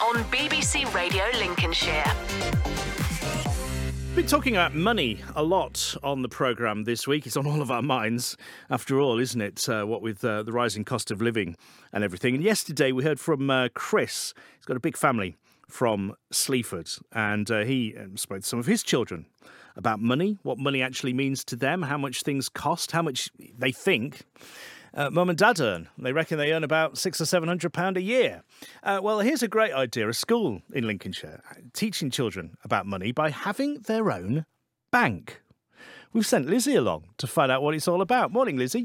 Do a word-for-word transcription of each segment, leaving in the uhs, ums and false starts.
on B B C Radio Lincolnshire. Been talking about money a lot on the programme this week. It's on all of our minds, after all, isn't it? Uh, what with uh, the rising cost of living and everything. And yesterday we heard from uh, Chris. He's got a big family from Sleaford, and uh, he um, spoke to some of his children about money, what money actually means to them, how much things cost, how much they think Uh, Mum and Dad earn. They reckon they earn about six or seven hundred pound a year. Uh, well, here's a great idea: a school in Lincolnshire teaching children about money by having their own bank. We've sent Lizzie along to find out what it's all about. Morning, Lizzie.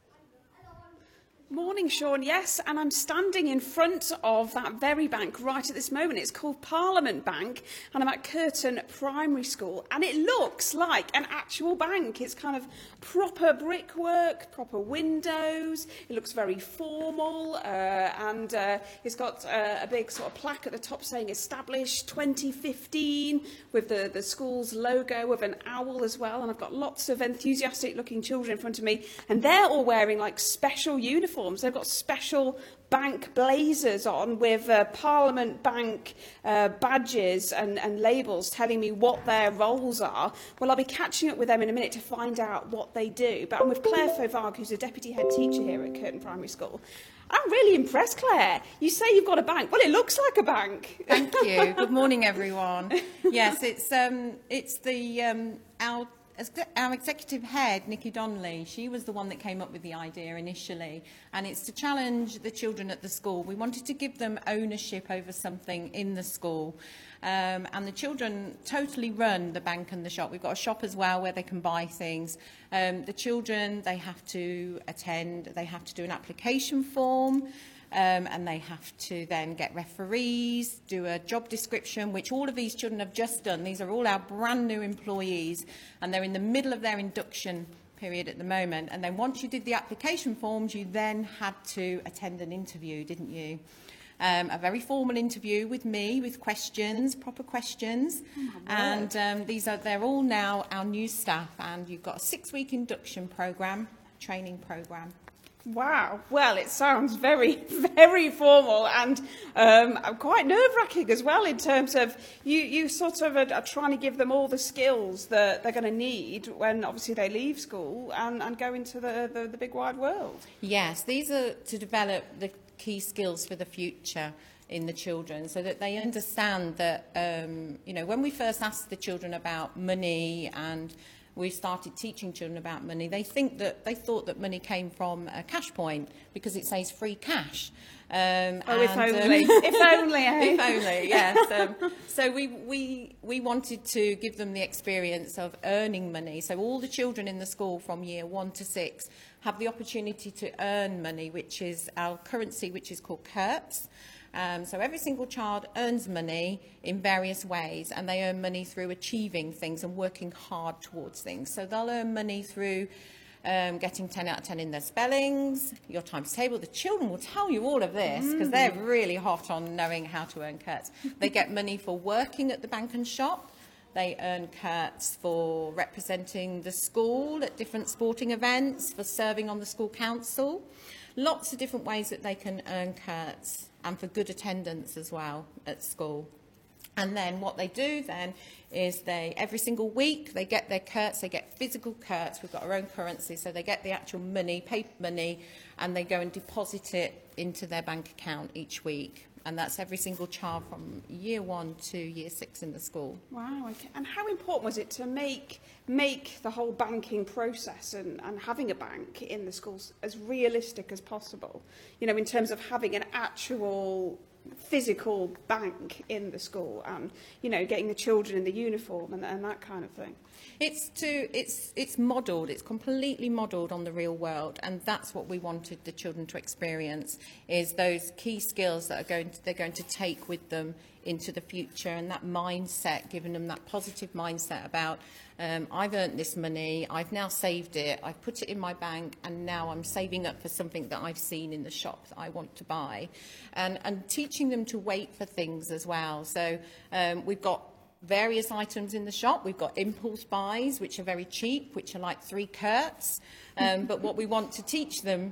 Morning, Sean. Yes, and I'm standing in front of that very bank right at this moment. It's called Parliament Bank, and I'm at Curtin Primary School, and it looks like an actual bank. It's kind of proper brickwork, proper windows. It looks very formal, uh, and uh, it's got uh, a big sort of plaque at the top saying established twenty fifteen with the, the school's logo of an owl as well. And I've got lots of enthusiastic-looking children in front of me, and they're all wearing like special uniforms. They've got special bank blazers on with uh, Parliament Bank uh, badges and, and labels telling me what their roles are. Well, I'll be catching up with them in a minute to find out what they do. But I'm with Claire Fauvargue, who's a deputy head teacher here at Curtin Primary School. I'm really impressed, Claire. You say you've got a bank. Well, it looks like a bank. Thank you. Good morning, everyone. Yes, it's um, it's the um, our. Our executive head, Nikki Donnelly, she was the one that came up with the idea initially, and it's to challenge the children at the school. We wanted to give them ownership over something in the school, um, and the children totally run the bank and the shop. We've got a shop as well where they can buy things. Um, the children, they have to attend, they have to do an application form, Um, and they have to then get referees, do a job description, which all of these children have just done. These are all our brand new employees, and they're in the middle of their induction period at the moment. And then once you did the application forms, you then had to attend an interview, didn't you? Um, a very formal interview with me, with questions, proper questions. Oh, and um, these are they're all now our new staff, and you've got a six-week induction programme, training programme. Wow. Well, it sounds very, very formal, and um, quite nerve-wracking as well in terms of you, you sort of are, are trying to give them all the skills that they're going to need when obviously they leave school and, and go into the, the, the big wide world. Yes, these are to develop the key skills for the future in the children, so that they understand that, um, you know, when we first asked the children about money and we started teaching children about money, they think that they thought that money came from a cash point because it says free cash. Um, oh, and, if only, um, if only, eh? If only, yes. Um, so we, we, we wanted to give them the experience of earning money. So all the children in the school from year one to six have the opportunity to earn money, which is our currency, which is called Kurtz. Um, so every single child earns money in various ways, and they earn money through achieving things and working hard towards things. So they'll earn money through um, getting ten out of ten in their spellings, your times table. The children will tell you all of this because mm. they're really hot on knowing how to earn Kurtz. They get money for working at the bank and shop. They earn Kurtz for representing the school at different sporting events, for serving on the school council. Lots of different ways that they can earn Kurtz, and for good attendance as well at school. And then what they do then is they, every single week, they get their Kurtz, they get physical Kurtz. We've got our own currency, so they get the actual money, paper money, and they go and deposit it into their bank account each week. And that's every single child from year one to year six in the school. Wow, okay. And how important was it to make make the whole banking process and, and having a bank in the schools as realistic as possible? You know, in terms of having an actual physical bank in the school and, you know, getting the children in the uniform and, and that kind of thing. It's to it's it's modelled, it's completely modelled on the real world, and that's what we wanted the children to experience, is those key skills that are going to, they're going to take with them into the future, and that mindset, giving them that positive mindset about um, I've earned this money, I've now saved it, I've put it in my bank, and now I'm saving up for something that I've seen in the shop that I want to buy, and, and teaching them to wait for things as well. So um, we've got various items in the shop. We've got impulse buys, which are very cheap, which are like three Kurtz. Um, but what we want to teach them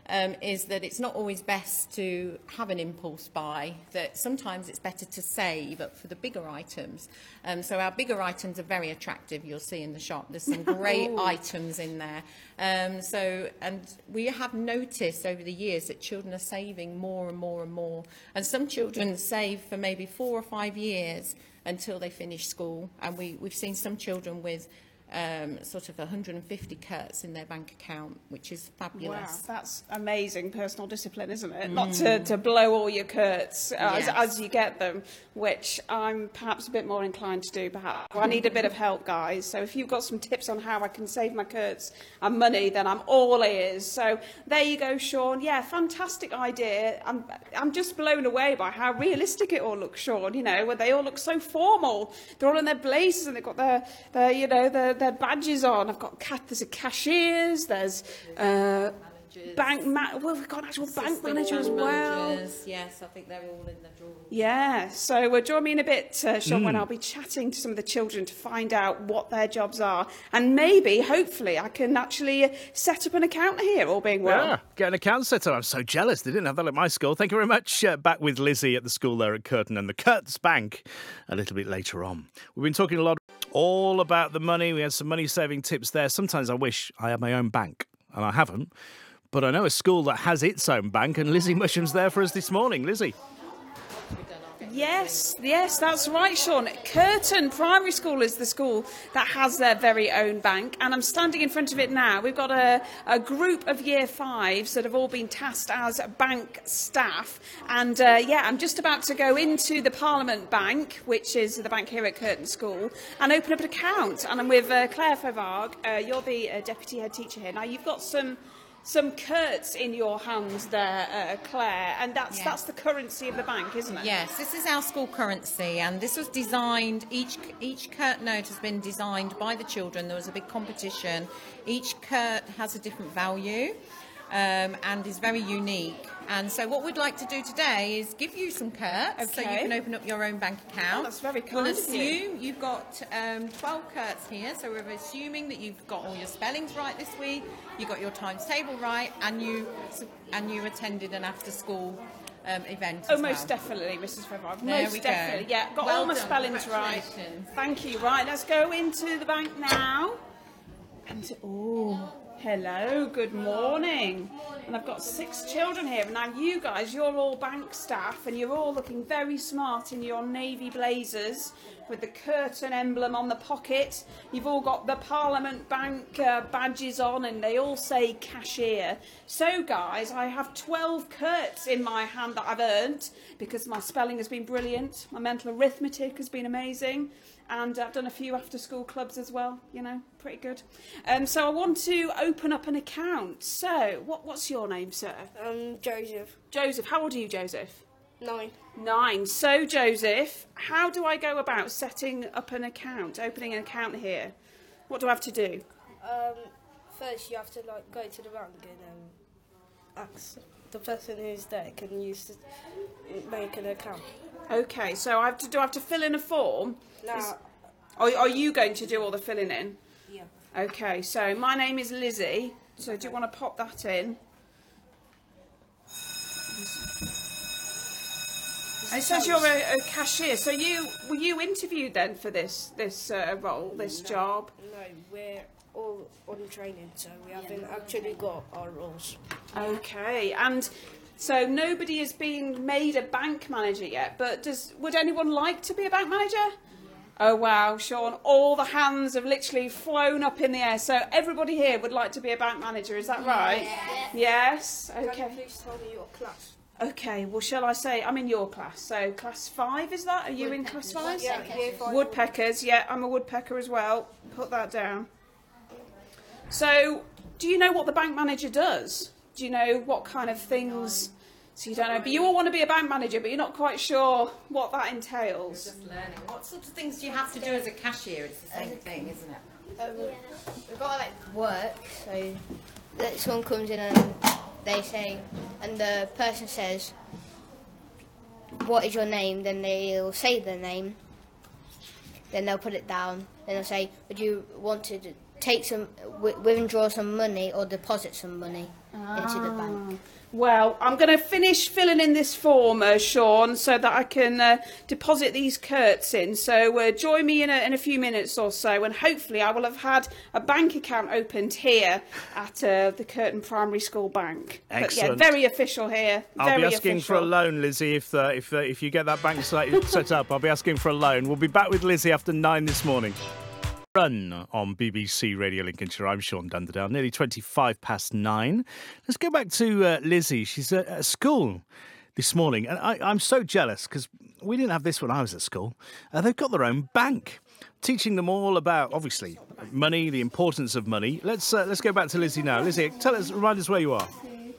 um, is that it's not always best to have an impulse buy, that sometimes it's better to save up for the bigger items. Um, so our bigger items are very attractive, you'll see in the shop. There's some great items in there. Um, so, and we have noticed over the years that children are saving more and more and more. And some children save for maybe four or five years until they finish school. And we, we've seen some children with Um, sort of one hundred fifty kurts in their bank account, which is fabulous. Wow, that's amazing personal discipline, isn't it? Mm. Not to, to blow all your kurts uh, yes. as, as you get them, which I'm perhaps a bit more inclined to do, perhaps. I need a bit of help, guys. So if you've got some tips on how I can save my kurts and money, then I'm all ears. So there you go, Sean. Yeah, fantastic idea. I'm, I'm just blown away by how realistic it all looks, Sean. You know, where they all look so formal. They're all in their blazers and they've got their, their you know, their, their badges on. I've got there's a cashiers, there's uh, bank ma well we've got an actual bank manager as well. Managers. Yes, I think they're all in the drawers. Yeah, so uh, join me in a bit, uh, Sean, mm. when I'll be chatting to some of the children to find out what their jobs are, and maybe, hopefully, I can actually set up an account here, all being well. Yeah, get an account set up. I'm so jealous. They didn't have that at my school. Thank you very much. Uh, back with Lizzie at the school there at Curtin and the Kurtz Bank a little bit later on. We've been talking a lot all about the money. We had some money-saving tips there. Sometimes I wish I had my own bank, and I haven't. But I know a school that has its own bank, and Lizzie Musham's there for us this morning. Lizzie. Yes, yes, that's right, Sean. Curtin Primary School is the school that has their very own bank, and I'm standing in front of it now. We've got a, a group of year fives that have all been tasked as bank staff, and uh, yeah, I'm just about to go into the Parliament Bank, which is the bank here at Curtin School, and open up an account. And I'm with uh, Claire Fauvargue. Uh, you're the uh, deputy head teacher here. Now, you've got some Some kurts in your hands there, uh, Claire, and that's, yes. that's the currency of the bank, isn't it? Yes, this is our school currency, and this was designed, each, each kurt note has been designed by the children. There was a big competition. Each kurt has a different value um, and is very unique. And so what we'd like to do today is give you some kurts, okay. so you can open up your own bank account. Oh, that's very kind We'll of assume you. you've got um, twelve kurts here, so we're assuming that you've got all your spellings right this week, you got your times table right, and you and you attended an after-school um, event. Oh, as most well. definitely, Missus Fauvargue. There Most we definitely, go. yeah. Got Well all my done. spellings right. Congratulations. Thank you. Right, let's go into the bank now. And oh, hello, good morning. And I've got six children here. Now, you guys, you're all bank staff, and you're all looking very smart in your navy blazers with the Curtin emblem on the pocket. You've all got the Parliament Bank uh, badges on, and they all say cashier. So, guys, I have twelve kurts in my hand that I've earned because my spelling has been brilliant. My mental arithmetic has been amazing. And I've done a few after-school clubs as well, you know, pretty good. Um, so I want to open up an account. So, what, what's your name, sir? Um, Joseph. Joseph. How old are you, Joseph? Nine. Nine. So, Joseph, how do I go about setting up an account, opening an account here? What do I have to do? Um, first you have to like go to the bank and um, ask the person who's there can use to make an account. Okay, so I have to do I have to fill in a form? Now, Is, are, are you going to do all the filling in? yeah. Okay, so my name is Lizzie. So do you want to pop that in? It says you're a, a cashier. So you were you interviewed then for this this uh, role, this no, job? No, we're all on training, so we haven't actually got our roles. Okay, and so nobody has been made a bank manager yet. But does would anyone like to be a bank manager? Oh wow, Sean! All the hands have literally flown up in the air. So everybody here would like to be a bank manager. Is that right? Yeah. Yes. Can Okay. you please tell me your class? Okay, well, shall I say, I'm in your class, so class five, is that? Are you in class five? Yeah, year five. Woodpeckers, yeah, I'm a woodpecker as well. Put that down. So, do you know what the bank manager does? Do you know what kind of things? So you don't know, but you all want to be a bank manager, but you're not quite sure what that entails. Just learning. What sort of things do you have to do as a cashier? It's the same thing, isn't it? Um, we've got to like work, so that someone comes in and they say, and the person says, what is your name? Then they'll say their name, then they'll put it down, then they'll say, would you want to take some, withdraw some money or deposit some money? into the bank. Well, I'm going to finish filling in this form, uh, Sean, so that I can uh, deposit these Kurts in. So uh, join me in a, in a few minutes or so, and hopefully I will have had a bank account opened here at uh, the Curtin Primary School Bank. Excellent. But yeah, very official here. I'll very be asking official. for a loan, Lizzie, if uh, if uh, if you get that bank set, set up. I'll be asking for a loan. We'll be back with Lizzie after nine this morning. Run on B B C Radio Lincolnshire. I'm Sean Dunderdale. Nearly twenty-five past nine. Let's go back to uh, Lizzie. She's at, at school this morning, and I, I'm so jealous because we didn't have this when I was at school. Uh, they've got their own bank, teaching them all about, obviously, money, the importance of money. Let's uh, let's go back to Lizzie now. Lizzie, tell us, remind us where you are.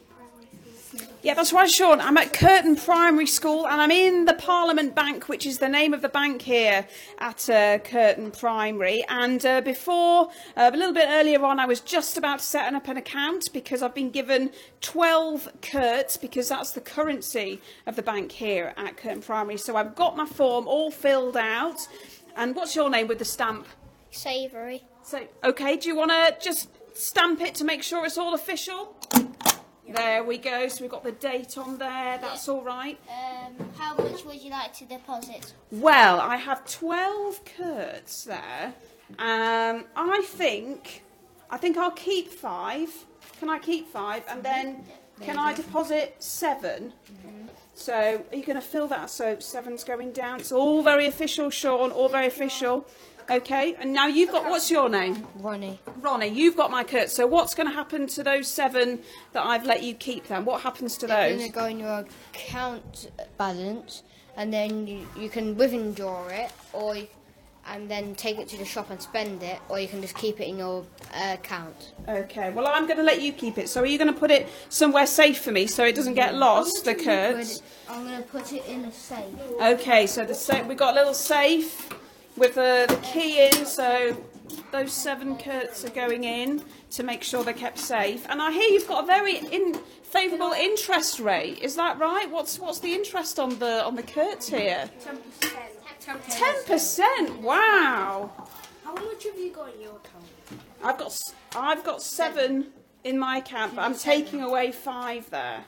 Yeah, that's right, Sean. I'm at Curtin Primary School, and I'm in the Parliament Bank, which is the name of the bank here at uh, Curtin Primary. And uh, before, uh, a little bit earlier on, I was just about to set up an account because I've been given twelve Kurts, because that's the currency of the bank here at Curtin Primary. So I've got my form all filled out. And what's your name with the stamp? Savoury. So, okay, do you want to just stamp it to make sure it's all official? There we go. So we've got the date on there. That's all right. Um, how much would you like to deposit? Well, I have twelve Kurts there. Um, I think, I think I'll keep five. Can I keep five? And then can I deposit seven? So are you going to fill that? So seven's going down. It's all very official, Sean. All very official. Okay, and now you've got, what's your name? Ronnie. Ronnie, you've got my Kurt. So what's going to happen to those seven that I've let you keep then? What happens to They're those? going to go in your account balance, and then you, you can withdraw it, or you, and then take it to the shop and spend it, or you can just keep it in your uh, account. Okay, well I'm going to let you keep it. So are you going to put it somewhere safe for me so it doesn't get lost, the Kurts? I'm going to put it in a safe. Okay, so the sa- we've got a little safe with the, the key in, so those seven Kurts are going in to make sure they're kept safe. And I hear you've got a very in, favourable interest rate. Is that right? What's what's the interest on the on the Kurts here? ten percent. Ten percent. Wow. How much have you got in your account? I've got s- I've got seven in my account, but I'm taking away five there.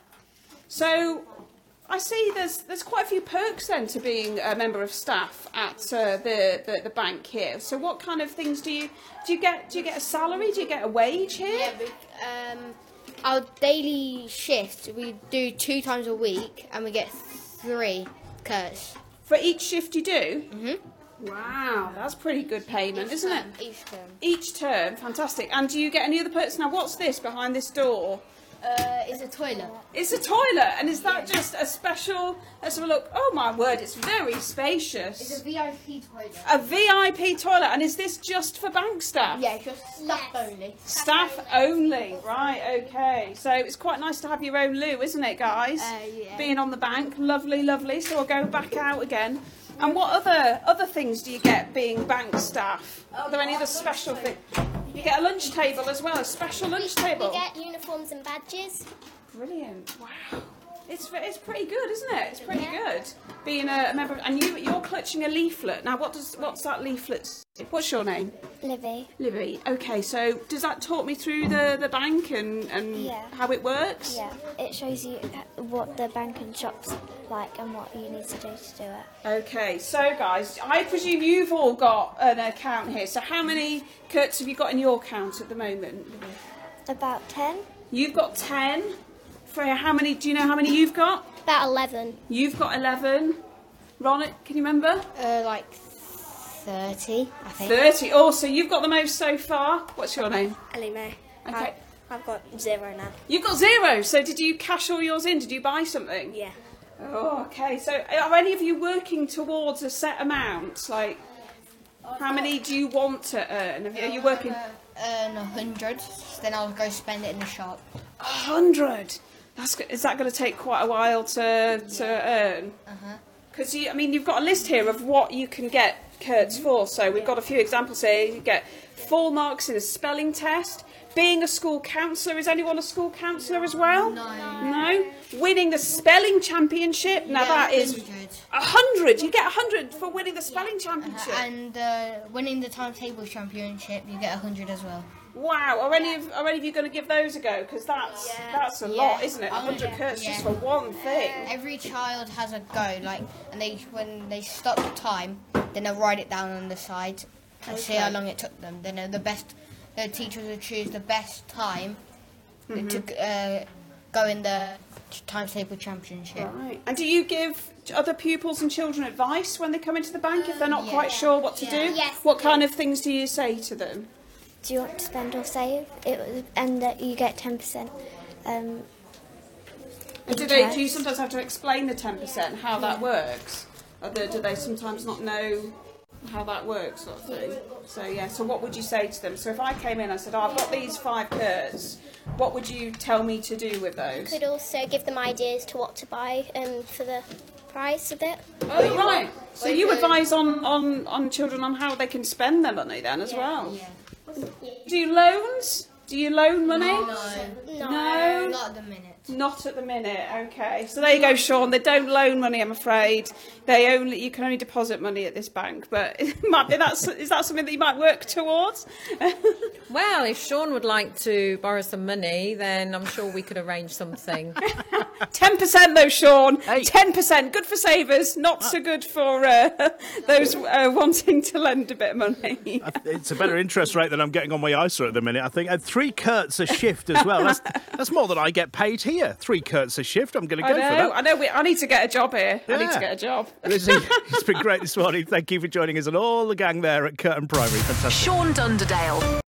So I see there's there's quite a few perks then to being a member of staff at uh, the, the the bank here. So what kind of things do you do you get? Do you get a salary? Do you get a wage here? Yeah, we, um, our daily shift we do two times a week, and we get three Kurts. For each shift you do? Mhm. Wow, that's pretty good payment, isn't it? Each term. Each term, fantastic. And do you get any other perks? Now, what's this behind this door? Uh, it's a toilet. It's a toilet, and is that just a special? Let's have a look. Oh my word, it's very spacious. It's a V I P toilet. A V I P toilet, and is this just for bank staff? Yeah, just staff only. Staff only, right, okay. So it's quite nice to have your own loo, isn't it, guys? Uh, yeah. Being on the bank, lovely, lovely. So we'll go back out again. And what other other things do you get being bank staff? Are there any other special things? You get a lunch table as well, a special lunch table. We get uniforms and badges. Brilliant, wow. It's it's pretty good, isn't it? It's pretty good. Being a member, of, and you you're clutching a leaflet. Now, what does what's that leaflet say? What's your name? Livy. Livy. Okay, so does that talk me through the, the bank and, and Yeah. how it works? Yeah, it shows you what the bank and shops like and what you need to do to do it. Okay, so guys, I presume you've all got an account here. So how many Kurts have you got in your account at the moment? About ten? You've got ten. Freya, how many? Do you know how many you've got? About eleven. You've got eleven. Ron, can you remember? Uh, like thirty, I think. thirty. Oh, so you've got the most so far. What's your name? Ellie May. Okay. I've got zero now. You've got zero. So did you cash all yours in? Did you buy something? Yeah. Oh, okay. So are any of you working towards a set amount? Like, how many do you want to earn? Are you working? Earn a hundred, then I'll go spend it in the shop. A hundred. That's go- is that going to take quite a while to to earn? Uh-huh. Because you, I mean, you've got a list here of what you can get Kurts for. So we've got a few examples here. You get full marks in a spelling test. Being a school counsellor, is anyone a school counsellor as well? No. No. Winning the spelling championship. Now Yeah, that is one hundred. a hundred. You get a hundred for winning the spelling championship. And uh, winning the timetable championship, you get a hundred as well. Wow, are any of are any of you going to give those a go? Because that's Yeah. that's a Yeah. lot, isn't it? Oh, one hundred yeah. curts Yeah. just for one thing. Every child has a go, like, and they when they stop the time, then they'll write it down on the side and see Okay. how long it took them. Then uh, the best, the teachers will choose the best time Mm-hmm. to uh, go in the timetable championship. Right. And do you give other pupils and children advice when they come into the bank if they're not yeah. quite sure what to Yeah. do? Yes. What kind of things do you say to them? Do you want to spend or save? It was, and that you get ten percent. Um, And do they? interest. Do you sometimes have to explain the ten percent how that works? Or do do they sometimes not know how that works, sort of thing? So yeah. So what would you say to them? So if I came in and I said, oh, I've got these five curts, what would you tell me to do with those? Could also give them ideas to what to buy um, for the price of it. Oh right. So you advise on, on, on children on how they can spend their money then as well. Yeah. Do you loans? Do you loan money? No, No. not at the minute. Not at the minute, okay. So there you go, Sean. They don't loan money, I'm afraid. They only you can only deposit money at this bank. But it might be that's is that something that you might work towards? Well, if Sean would like to borrow some money, then I'm sure we could arrange something. Ten percent though, Sean. Hey. Ten percent good for savers, not so good for uh, those uh, wanting to lend a bit of money. It's a better interest rate than I'm getting on my I S A at the minute, I think. And three curts a shift as well. That's, that's more than I get paid here. Three curts a shift. I'm going to I go for know. that. I know. We, I need to get a job here. I need Yeah. to get a job. Lizzie, it's been great this morning. Thank you for joining us and all the gang there at Curtin Primary. Fantastic. Sean Dunderdale.